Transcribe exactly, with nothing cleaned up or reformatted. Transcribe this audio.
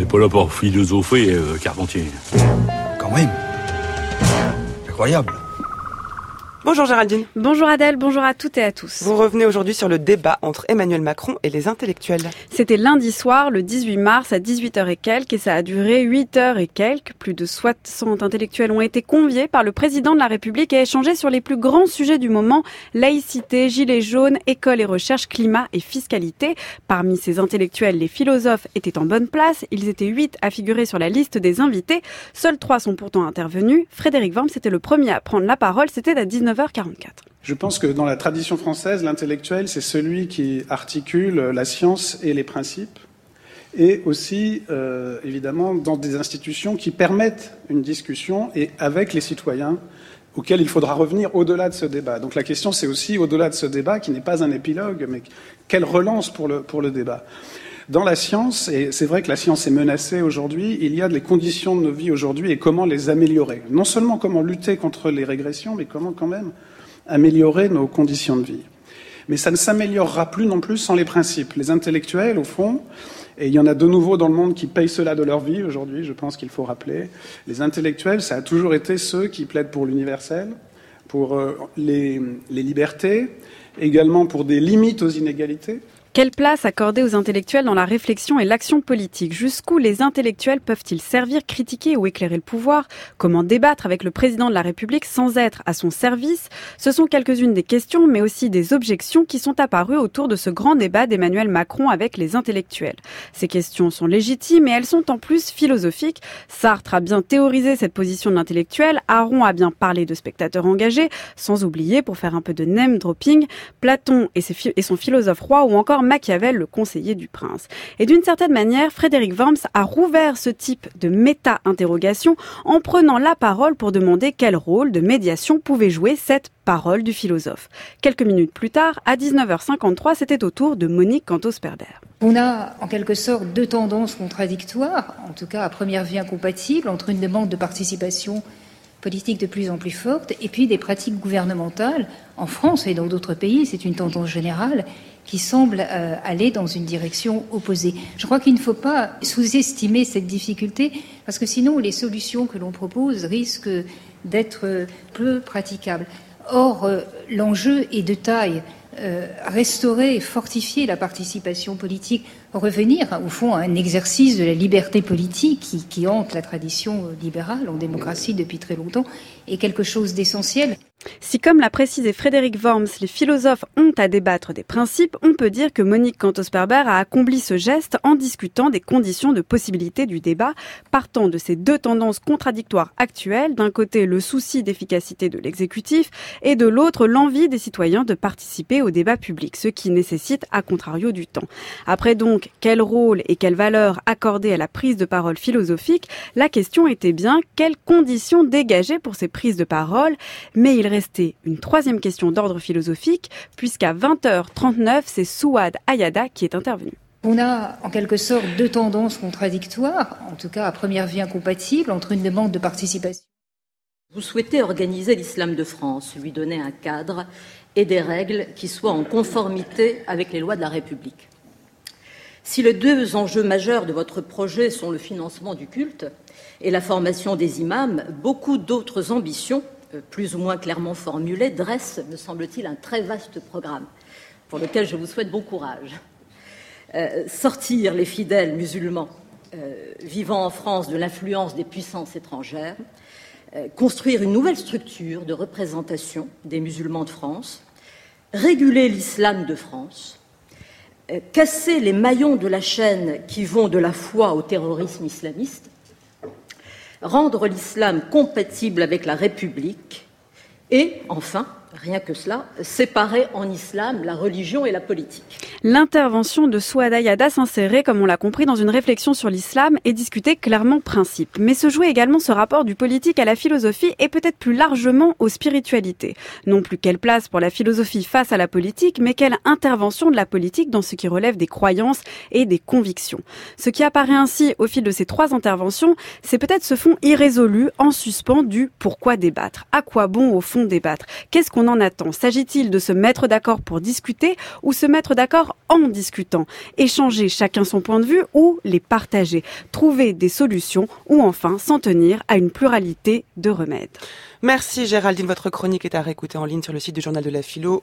n'est pas là pour philosopher, euh, Carpentier. Quand même. Incroyable. Bonjour Géraldine. Bonjour Adèle, bonjour à toutes et à tous. Vous revenez aujourd'hui sur le débat entre Emmanuel Macron et les intellectuels. C'était lundi soir, le dix-huit mars, à dix-huit heures et quelques, et ça a duré huit heures et quelques. Plus de soixante intellectuels ont été conviés par le président de la République et échangé sur les plus grands sujets du moment, laïcité, gilets jaunes, école et recherche, climat et fiscalité. Parmi ces intellectuels, les philosophes étaient en bonne place. Ils étaient huit à figurer sur la liste des invités. Seuls trois sont pourtant intervenus. Frédéric Worms était le premier à prendre la parole. C'était à dix-neuf heures quarante-quatre. Je pense que dans la tradition française, l'intellectuel, c'est celui qui articule la science et les principes, et aussi, euh, évidemment, dans des institutions qui permettent une discussion et avec les citoyens, auxquels il faudra revenir au-delà de ce débat. Donc la question, c'est aussi, au-delà de ce débat, qui n'est pas un épilogue, mais quelle relance pour le, pour le débat. Dans la science, et c'est vrai que la science est menacée aujourd'hui, il y a les conditions de nos vies aujourd'hui et comment les améliorer. Non seulement comment lutter contre les régressions, mais comment quand même améliorer nos conditions de vie. Mais ça ne s'améliorera plus non plus sans les principes. Les intellectuels, au fond, et il y en a de nouveaux dans le monde qui payent cela de leur vie aujourd'hui, je pense qu'il faut rappeler, les intellectuels, ça a toujours été ceux qui plaident pour l'universel, pour euh, les, les libertés, également pour des limites aux inégalités. Quelle place accorder aux intellectuels dans la réflexion et l'action politique ? Jusqu'où les intellectuels peuvent-ils servir, critiquer ou éclairer le pouvoir ? Comment débattre avec le président de la République sans être à son service ? Ce sont quelques-unes des questions, mais aussi des objections qui sont apparues autour de ce grand débat d'Emmanuel Macron avec les intellectuels. Ces questions sont légitimes et elles sont en plus philosophiques. Sartre a bien théorisé cette position de l'intellectuel, Aron a bien parlé de spectateurs engagés, sans oublier, pour faire un peu de name-dropping, Platon et, ses, et son philosophe roi, ou encore Machiavel, le conseiller du prince. Et d'une certaine manière, Frédéric Worms a rouvert ce type de méta-interrogation en prenant la parole pour demander quel rôle de médiation pouvait jouer cette parole du philosophe. Quelques minutes plus tard, à dix-neuf heures cinquante-trois, c'était au tour de Monique Cantos-Sperber. On a en quelque sorte deux tendances contradictoires, en tout cas à première vue incompatibles, entre une demande de participation politique de plus en plus forte et puis des pratiques gouvernementales en France et dans d'autres pays, c'est une tendance générale, qui semble euh, aller dans une direction opposée. Je crois qu'il ne faut pas sous-estimer cette difficulté, parce que sinon les solutions que l'on propose risquent d'être peu praticables. Or, euh, l'enjeu est de taille. Euh, restaurer et fortifier la participation politique, revenir au fond à un exercice de la liberté politique qui, qui hante la tradition libérale en démocratie depuis très longtemps, est quelque chose d'essentiel. Si, comme l'a précisé Frédéric Worms, les philosophes ont à débattre des principes, on peut dire que Monique Cantos-Sperber a accompli ce geste en discutant des conditions de possibilité du débat, partant de ces deux tendances contradictoires actuelles, d'un côté le souci d'efficacité de l'exécutif et de l'autre l'envie des citoyens de participer au débat public, ce qui nécessite à contrario du temps. Après donc, quel rôle et quelle valeur accorder à la prise de parole philosophique, la question était bien quelles conditions dégager pour ces prises de parole, mais il restait une troisième question d'ordre philosophique, puisqu'à vingt heures trente-neuf, c'est Souad Ayada qui est intervenu. On a en quelque sorte deux tendances contradictoires, en tout cas à première vue incompatibles, entre une demande de participation. Vous souhaitez organiser l'islam de France, lui donner un cadre et des règles qui soient en conformité avec les lois de la République. Si les deux enjeux majeurs de votre projet sont le financement du culte et la formation des imams, beaucoup d'autres ambitions, plus ou moins clairement formulées, dressent, me semble-t-il, un très vaste programme pour lequel je vous souhaite bon courage. Euh, sortir les fidèles musulmans euh, vivant en France de l'influence des puissances étrangères, euh, construire une nouvelle structure de représentation des musulmans de France, réguler l'islam de France, euh, casser les maillons de la chaîne qui vont de la foi au terrorisme islamiste, rendre l'islam compatible avec la République et, enfin, rien que cela, séparer en islam la religion et la politique. L'intervention de Souad Ayada s'insérait, comme on l'a compris, dans une réflexion sur l'islam et discutait clairement principe. Mais se jouait également ce rapport du politique à la philosophie et peut-être plus largement aux spiritualités. Non plus quelle place pour la philosophie face à la politique, mais quelle intervention de la politique dans ce qui relève des croyances et des convictions. Ce qui apparaît ainsi au fil de ces trois interventions, c'est peut-être ce fond irrésolu, en suspens du pourquoi débattre. À quoi bon au fond débattre ? Qu'est-ce qu'on qu'on en attend? S'agit-il de se mettre d'accord pour discuter ou se mettre d'accord en discutant? Échanger chacun son point de vue ou les partager? Trouver des solutions ou enfin s'en tenir à une pluralité de remèdes? Merci Géraldine, votre chronique est à réécouter en ligne sur le site du Journal de la Philo